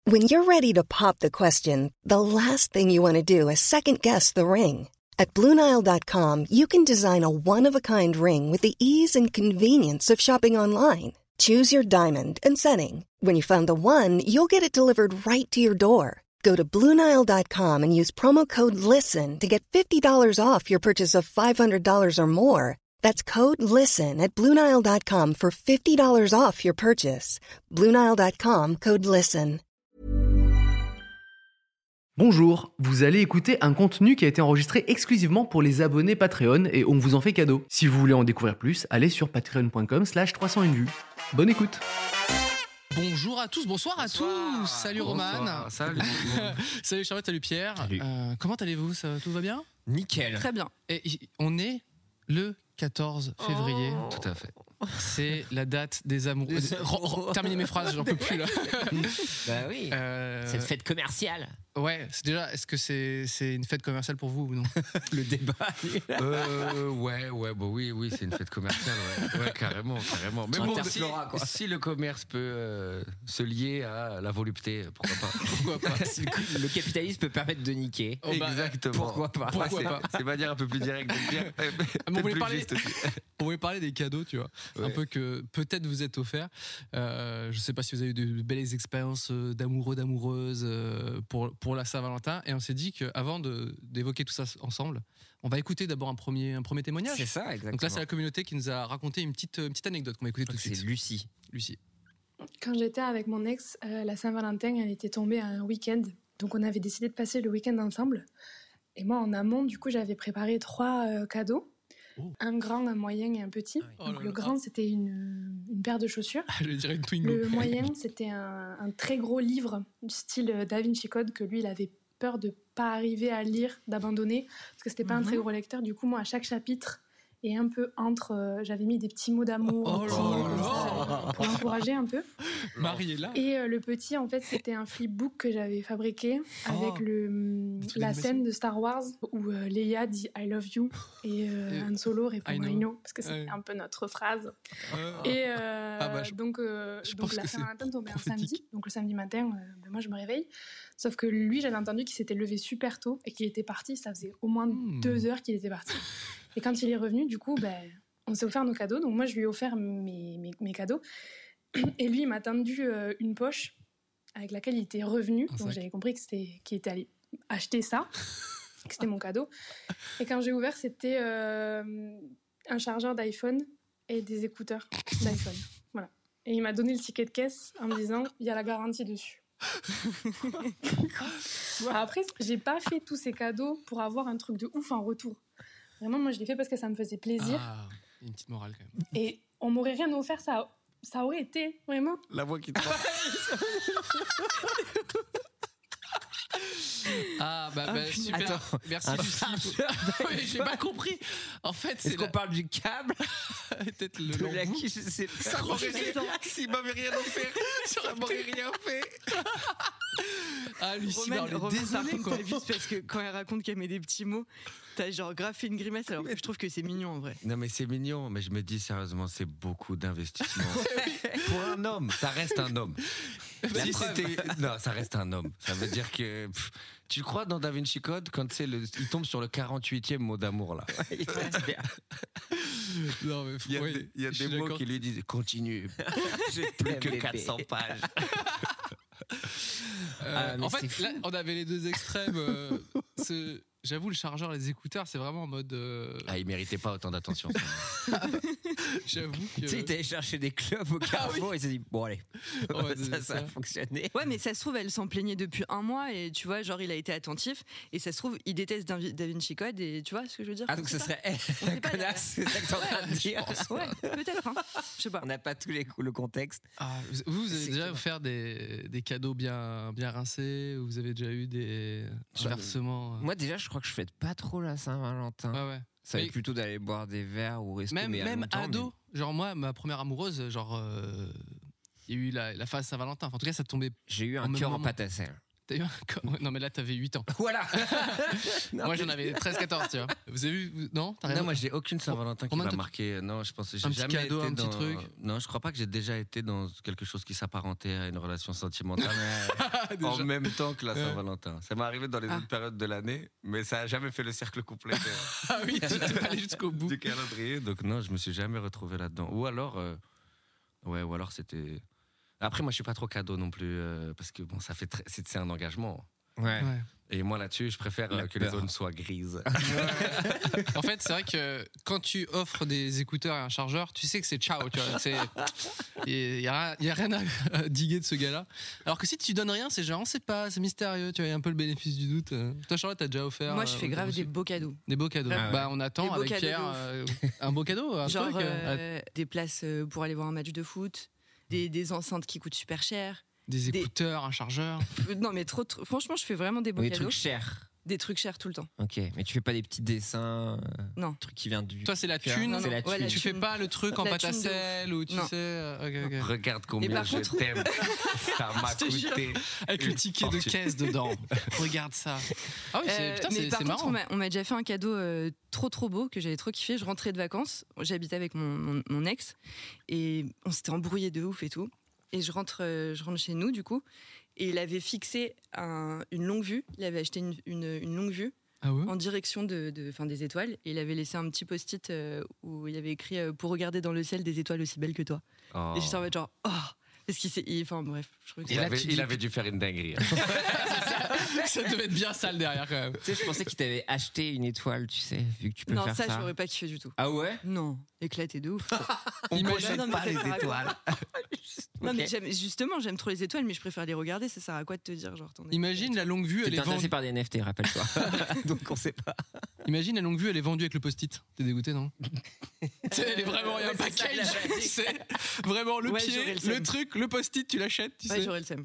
When you're ready to pop the question, the last thing you want to do is second-guess the ring. At BlueNile.com, you can design a one-of-a-kind ring with the ease and convenience of shopping online. Choose your diamond and setting. When you find the one, you'll get it delivered right to your door. Go to BlueNile.com and use promo code LISTEN to get $50 off your purchase of $500 or more. That's code LISTEN at BlueNile.com for $50 off your purchase. BlueNile.com, code LISTEN. Bonjour, vous allez écouter un contenu qui a été enregistré exclusivement pour les abonnés Patreon et on vous en fait cadeau. Si vous voulez en découvrir plus, allez sur patreon.com/301 vues. Bonne écoute. Bonjour à tous, bonsoir à tous. Salut Roman. Salut. Salut Charlotte, salut Pierre. Salut. Comment allez-vous? Tout va bien? Nickel. Très bien. Et on est le 14 février. Tout à fait. C'est la date des amoureux. Terminez mes phrases, j'en peux plus là. Bah oui. C'est une fête commerciale. Ouais, est-ce que c'est une fête commerciale pour vous ou non? Le débat. Oui, c'est une fête commerciale, ouais, carrément. Mais bon, si le commerce peut se lier à la volupté, pourquoi pas? Si le capitalisme peut permettre de niquer. Exactement. Pourquoi pas? C'est pas dire un peu plus direct de dire. On voulait parler des cadeaux, tu vois. Ouais. Un peu que peut-être vous êtes offert. Je sais pas si vous avez eu de belles expériences d'amoureux, d'amoureuses pour la Saint-Valentin. Et on s'est dit qu'avant d'évoquer tout ça ensemble, on va écouter d'abord un premier témoignage. C'est ça, exactement. Donc là, c'est la communauté qui nous a raconté une petite anecdote qu'on va écouter tout de suite. C'est Lucie. Quand j'étais avec mon ex, la Saint-Valentin, elle était tombée à un week-end. Donc on avait décidé de passer le week-end ensemble. Et moi, en amont, du coup, j'avais préparé 3 cadeaux. Oh. Un grand, un moyen et un petit. Donc le grand, c'était une paire de chaussures. Je dirais une Twingo. Le moyen, c'était un très gros livre du style Da Vinci Code que lui, il avait peur de pas arriver à lire, d'abandonner, parce que c'était pas un très gros lecteur. Du coup, moi, à chaque chapitre et un peu entre, j'avais mis des petits mots d'amour pour encourager un peu. Marie est là. Et le petit, en fait, c'était un flipbook que j'avais fabriqué avec la scène de Star Wars où Leia dit I love you et Han Solo répond I know, parce que c'était un peu notre phrase. Donc la Saint-Valentin tombait un samedi, donc le samedi matin, moi je me réveille. Sauf que lui, j'avais entendu qu'il s'était levé super tôt et qu'il était parti. Ça faisait au moins 2 heures qu'il était parti. Et quand il est revenu, du coup, on s'est offert nos cadeaux. Donc moi, je lui ai offert mes cadeaux. Et lui, il m'a tendu une poche avec laquelle il était revenu. Donc j'avais compris qu'il était allé acheter ça, que c'était mon cadeau. Et quand j'ai ouvert, c'était un chargeur d'iPhone et des écouteurs d'iPhone. Voilà. Et il m'a donné le ticket de caisse en me disant, il y a la garantie dessus. Après, j'ai pas fait tous ces cadeaux pour avoir un truc de ouf en retour. Vraiment, moi, je l'ai fait parce que ça me faisait plaisir. Une petite morale quand même. Et on m'aurait rien offert, ça aurait été vraiment. La voix qui te parle. Super. Attends, merci Lucie. Oui, j'ai pas compris. En fait, est-ce qu'on parle du câble? Peut-être le de la qui, je sais pas. S'il m'avait rien offert, ça m'aurait rien fait. Lucie, Romain, désolé quoi. Parce que quand elle raconte qu'elle met des petits mots, t'as genre graffé une grimace, alors que je trouve que c'est mignon en vrai. Non mais c'est mignon, mais je me dis sérieusement, c'est beaucoup d'investissement. Pour un homme, ça reste un homme. Non, ça reste un homme. Ça veut dire que tu crois dans Da Vinci Code quand il tombe sur le 48e mot d'amour là. Non, mais il y a des mots qui lui disent continue. J'ai plus que 400 pages. En fait, là, on avait les 2 extrêmes. J'avoue, le chargeur, les écouteurs, c'est vraiment en mode. Il méritait pas autant d'attention. J'avoue que. Tu sais, il t'allait chercher des clubs au Carrefour et il s'est dit bon, allez, ça a fonctionné. Ouais, mais ça se trouve, elle s'en plaignait depuis 1 mois et tu vois, genre, il a été attentif et ça se trouve, il déteste Da Vinci Code et tu vois ce que je veux dire? Donc ce serait elle, connasse, c'est ça que t'es en train de dire. Ouais, peut-être, hein. Je sais pas. On n'a pas tout le contexte. Vous avez déjà offert des cadeaux bien rincés? Vous avez déjà eu des versements? Moi, déjà, je crois que je fête pas trop la Saint-Valentin. Ouais. Ça va être plutôt d'aller boire des verres ou rester. Même ado, genre moi, ma première amoureuse, genre il y a eu la phase Saint-Valentin. Enfin, en tout cas, ça tombait. J'ai eu un cœur en pâte à sel. T'as eu un... Non, mais là, t'avais 8 ans. Voilà. Moi, j'en avais 13-14, tu vois. Vous avez vu? Non, t'as rien? Non, moi, j'ai aucune Saint-Valentin qui Romain, m'a toi, marqué. Non, je pense que j'ai un petit jamais cadeau, été un petit truc. Non, je crois pas que j'ai déjà été dans quelque chose qui s'apparentait à une relation sentimentale en même temps que la Saint-Valentin. Ça m'est arrivé dans les autres périodes de l'année, mais ça a jamais fait le cercle complet Ah oui, tu t'es pas allé jusqu'au bout. du calendrier. Donc non, je me suis jamais retrouvé là-dedans. Ou alors c'était... Après, moi, je suis pas trop cadeau non plus, parce que bon, c'est un engagement. Ouais. Et moi, là-dessus, je préfère que les zones soient grises. En fait, c'est vrai que quand tu offres des écouteurs et un chargeur, tu sais que c'est ciao, tu vois. Il y a rien à diguer de ce gars-là. Alors que si tu donnes rien, c'est genre, on sait pas, c'est mystérieux, tu vois, il y a un peu le bénéfice du doute. Toi, Charlotte, t'as déjà offert. Moi, je fais grave des beaux cadeaux. Des beaux cadeaux. Ah ouais. Bah, on attend Des beaux avec Pierre un beau cadeau. Un genre truc, des places pour aller voir un match de foot, des enceintes qui coûtent super cher. Des écouteurs, un chargeur. Non, mais trop. Franchement, je fais vraiment des beaux Des cadeaux. trucs chers. Des trucs chers tout le temps. Ok, mais tu fais pas des petits dessins. Non. Truc qui vient du. Toi, c'est la thune. Non, c'est la ouais, thune. Tu fais pas le truc en La pâte à thune de ouf. sel ou tu Non. sais. Ok. Regarde combien par je contre- t'aime. Ça m'a Je te jure. coûté. Avec le ticket de fortune. caisse dedans. Regarde ça. Ah oui, putain, mais c'est par contre, marrant. on m'a déjà fait un cadeau trop beau que j'avais trop kiffé. Je rentrais de vacances, j'habitais avec mon ex et on s'était embrouillé de ouf et tout. Et je rentre chez nous du coup et il avait fixé une longue vue. Il avait acheté une longue vue Ah ouais? en direction des étoiles et il avait laissé un petit post-it où il avait écrit pour regarder dans le ciel des étoiles aussi belles que toi. Oh. Et j'étais en mode genre parce qu'il s'est enfin bref, je trouvais que Il avait dû faire une dinguerie. Ça devait être bien sale derrière quand même. Tu sais, je pensais qu'il t'avait acheté une étoile, tu sais, vu que tu peux non, faire ça. ça j'aurais pas kiffé du tout. Ah ouais? Non, éclaté de ouf. On Imagine possède non, mais pas ça les sert à quoi étoiles. Non, Ok. mais j'aime trop les étoiles, mais je préfère les regarder. Ça sert à quoi de te dire, genre, t'en es- Imagine la longue vue, elle T'es est intéressé vendue. par des NFT, rappelle-toi. Donc on sait pas. Imagine la longue vue, elle est vendue avec le post-it. T'es dégoûté, non? Tu sais, elle est vraiment, il y a un Ouais, c'est ça, package. la Tu sais, vraiment le Ouais, pied, j'aurais le le seum. truc, le post-it, tu l'achètes. Tu Ouais, sais. j'aurais le seum.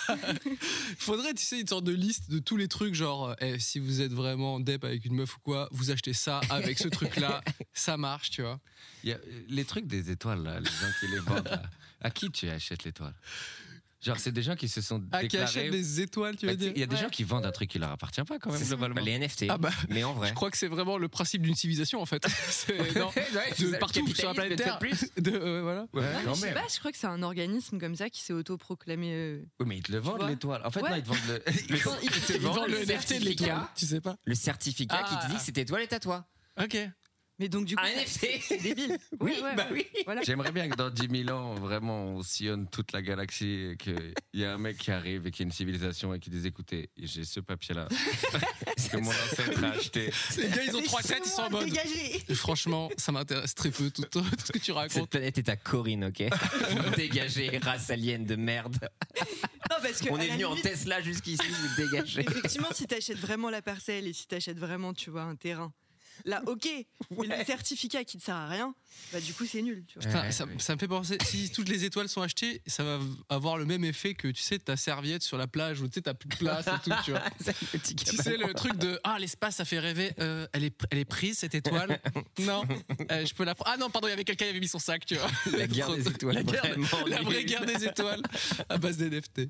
Faudrait, tu sais, une sorte de liste de tous les trucs, genre, si vous êtes vraiment dep avec une meuf ou quoi, vous achetez ça avec ce truc-là, ça marche, tu vois. Il y a les trucs des étoiles, là, les gens qui les vendent. Là. À qui tu achètes l'étoile? Genre, c'est des gens qui se sont Ah, qui déclarés. achètent des étoiles, tu veux Bah, tu sais, dire? il y a des Ouais. gens qui vendent un truc qui leur appartient pas quand même globalement. Les NFT. Ah bah, Mais en vrai. Je crois que c'est vraiment le principe d'une civilisation, en fait. C'est, non, Ouais, c'est de ça, le partout sur la planète Terre. capitalisme, une fois de plus. Voilà. Ouais, Ah, quand je sais même. pas, je crois que c'est un organisme comme ça qui s'est autoproclamé. Oui, mais ils te le vendent vois l'étoile. En fait, Ouais. non, ils te vendent le. Ils te vendent le NFT de certificat. l'étoile, tu sais pas. Le certificat qui te dit que cette étoile est à toi. Ok. Mais donc, du coup, Un c'est NFT. débile. Oui, Ouais, bah oui. Voilà. J'aimerais bien que dans 10 000 ans, vraiment, on sillonne toute la galaxie et qu'il y a un mec qui arrive et qui a une civilisation et qui dit écoutez, j'ai ce papier-là que mon ancêtre a acheté. Les gars, ils ont 3 têtes, ils sont en mode. Et franchement, ça m'intéresse très peu tout ce que tu Cette racontes. planète est à Corinne, ok? Vous dégagez, race alien de merde. Non, parce que On à est la venu en limite, Tesla jusqu'ici, vous dégagez. Effectivement, si t'achètes vraiment la parcelle et si t'achètes vraiment, tu vois, un terrain. Là, ok, mais le certificat qui ne sert à rien, bah du coup c'est nul. Tu vois. Putain, ça me fait penser, si toutes les étoiles sont achetées, ça va avoir le même effet que, tu sais, ta serviette sur la plage où tu sais, t'as plus de place et tout, tu vois. Tu sais, le truc de l'espace, ça fait rêver. Elle est prise, cette étoile. Non, je peux la prendre. Ah non, pardon, il y avait quelqu'un qui avait mis son sac, tu vois. La guerre des étoiles, vraiment. La vraie guerre des étoiles à base des NFT.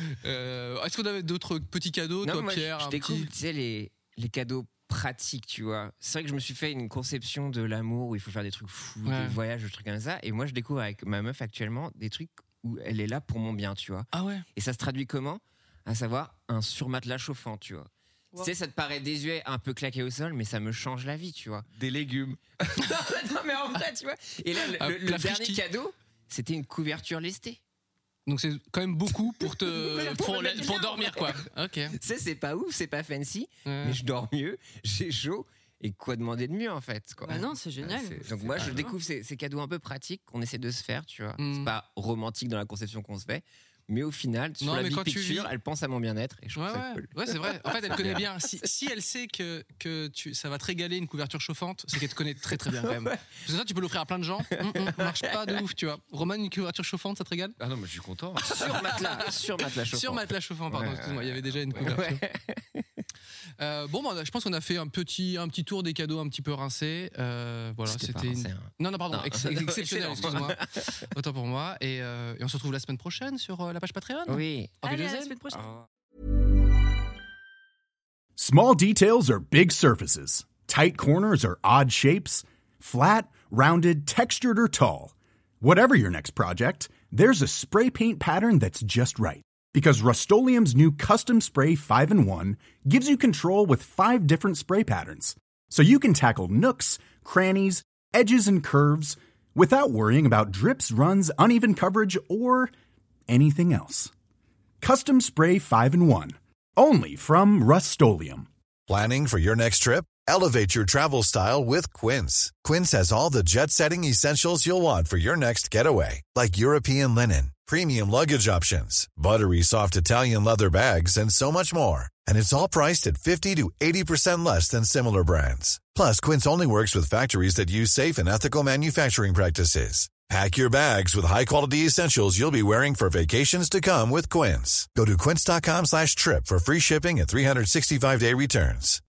Est-ce qu'on avait d'autres petits cadeaux, Non, toi, moi, Pierre? je un découvre, petit- tu sais, les cadeaux pratiques, tu vois. C'est vrai que je me suis fait une conception de l'amour où il faut faire des trucs fous, Ouais. des voyages, des trucs comme ça. Et moi, je découvre avec ma meuf actuellement des trucs où elle est là pour mon bien, tu vois. Ah ouais. Et ça se traduit comment? À savoir un surmatelas chauffant, tu vois. Wow. Tu sais, ça te paraît désuet, un peu claqué au sol, mais ça me change la vie, tu vois. Des légumes. Non, mais en vrai, tu vois. Et là, Ah, le la dernier frichti. cadeau, c'était une couverture lestée. Donc c'est quand même beaucoup pour Pour dormir, quoi. Ok. Tu sais, c'est pas ouf, c'est pas fancy, Ouais. mais je dors mieux, j'ai chaud. Et quoi demander de mieux, en fait, quoi. Bah non, c'est génial. Donc moi, je Ah, découvre ces cadeaux un peu pratiques qu'on essaie de se faire, tu vois. Mm. C'est pas romantique dans la conception qu'on se fait, mais au final, sur Non, la mais big quand tu picture, vis- elle pense à mon bien-être et je trouve Ouais, ça ouais. cool. Ouais, c'est vrai. En fait, elle connaît bien. Si elle sait que ça va te régaler une couverture chauffante, c'est qu'elle te connaît très très bien quand même. Parce que ça, tu peux l'offrir à plein de gens. Marche pas de ouf, tu vois. Roman, une couverture chauffante, ça te régale? Ah non, mais je suis content. Sur matelas chauffant. Sur matelas chauffant, pardon. Ouais, Excuse-moi, il y avait déjà une couverture. Ouais. Bon, bah, je pense qu'on a fait un petit tour des cadeaux un petit peu rincés. Voilà, C'était pas c'était rincé, hein. Non, pardon, Non. exceptionnel, Excellent. excuse-moi. Autant pour moi. Et on se retrouve la semaine prochaine sur la page Patreon. Oui. Auf Allez, à la Wiedersehen. semaine prochaine. Oh. Small details are big surfaces. Tight corners are odd shapes. Flat, rounded, textured, or tall. Whatever your next project, there's a spray paint pattern that's just right. Because Rust-Oleum's new Custom Spray 5-in-1 gives you control with 5 different spray patterns. So you can tackle nooks, crannies, edges, and curves without worrying about drips, runs, uneven coverage, or anything else. Custom Spray 5-in-1. Only from Rust-Oleum. Planning for your next trip? Elevate your travel style with Quince. Quince has all the jet-setting essentials you'll want for your next getaway, like European linen, premium luggage options, buttery soft Italian leather bags, and so much more. And it's all priced at 50 to 80% less than similar brands. Plus, Quince only works with factories that use safe and ethical manufacturing practices. Pack your bags with high-quality essentials you'll be wearing for vacations to come with Quince. Go to quince.com/trip for free shipping and 365-day returns.